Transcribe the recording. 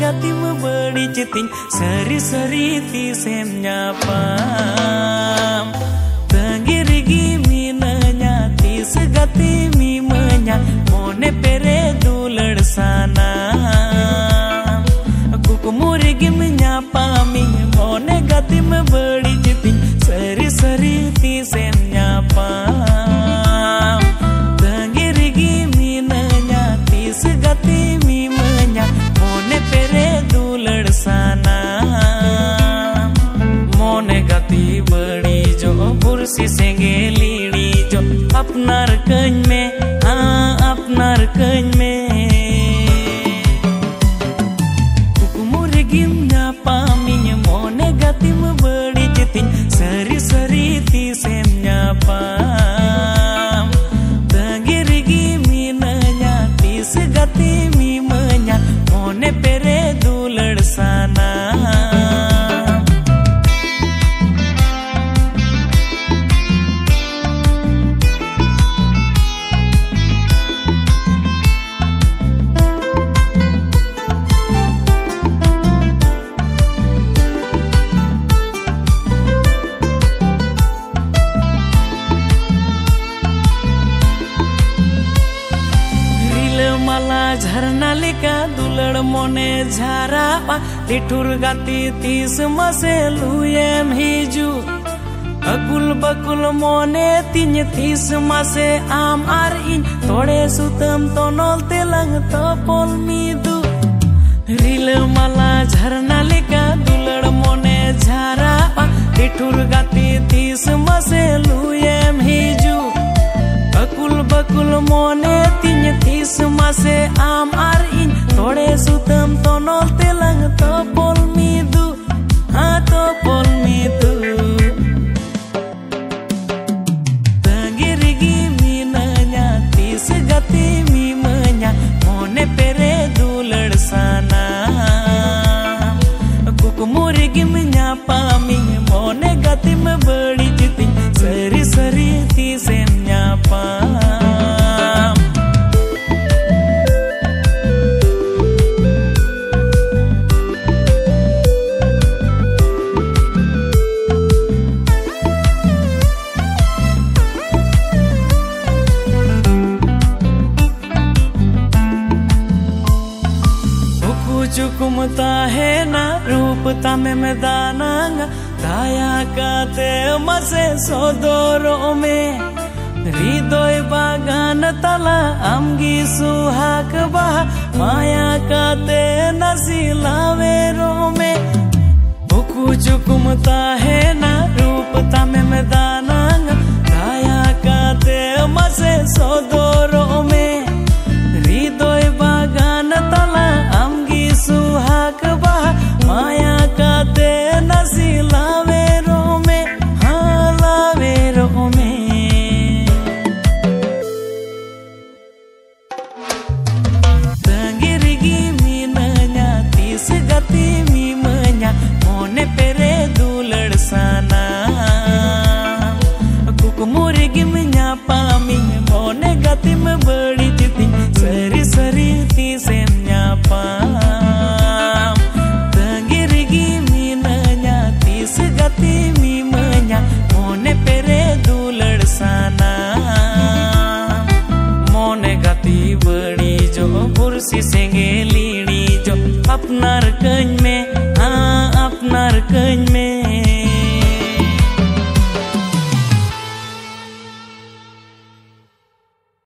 gatim badi citing seri-seri ti sem nyapam tenggirigi minanya ti segati mi menya mone pere dulad sana aku kumurigi menyapami mone gatim badi citing seri-seri ti sem nyapam tenggirigi minanya ti segati mi menya mone pere dulad sana mone gati badi jo bursi senge lidi jo apnar kany me apnar kany me kukumurigim nyapaminya mone gatim badi citing seri-seri ti sem nyapam tenggirigi minanya ti segati mi menya mone pere dulad sana झरना लेका दुलड़ मोने झारा लिठुर गाती तीस मसे लुएम हिजू अकुल बकुल मोने तीन तीस मसे आम आर इन थोड़े सुतम तो नोल तेलंग तो पोल मीदू रिल माला झरना लेका दुलड़ मोने झारा लिठुर गाती तीस मसे लुएम हिजू अकुल बकुल मोने तीन तीस मसे आम आर इन थोड़े सुतम तो नोल तेलंग तो पोल मीदू तो पोल मीदू tenggirigi minanya tis gati mi menya mone pere dulad sana kukumurigi menyapami mone gati badi citing seri-seri ti sem nyapam चुकुमता है ना रूप तमे में दानांगा दाया काते मसे सोदोरो में हृदय बागान तला आमगी सुहाग बहा माया काते नसीलावे रो में उकु चुकुमता है ना रूप तमे में दानांगा दाया काते मसे सोदोरो में हृदय बागान तला आमगी सुहाग बहा माया काते नसीलावे रो में लावे रो में tenggirigi minanya tis gati mi menya mone pere dulad sana kukumurigi menyapami mone gatim badi citing seri-seri ti sem nyapam tenggirigi minanya tis gati mi menya mone pere dulad sana mone gati badi jo bursi senge lidi jo apnar kany me apnar kany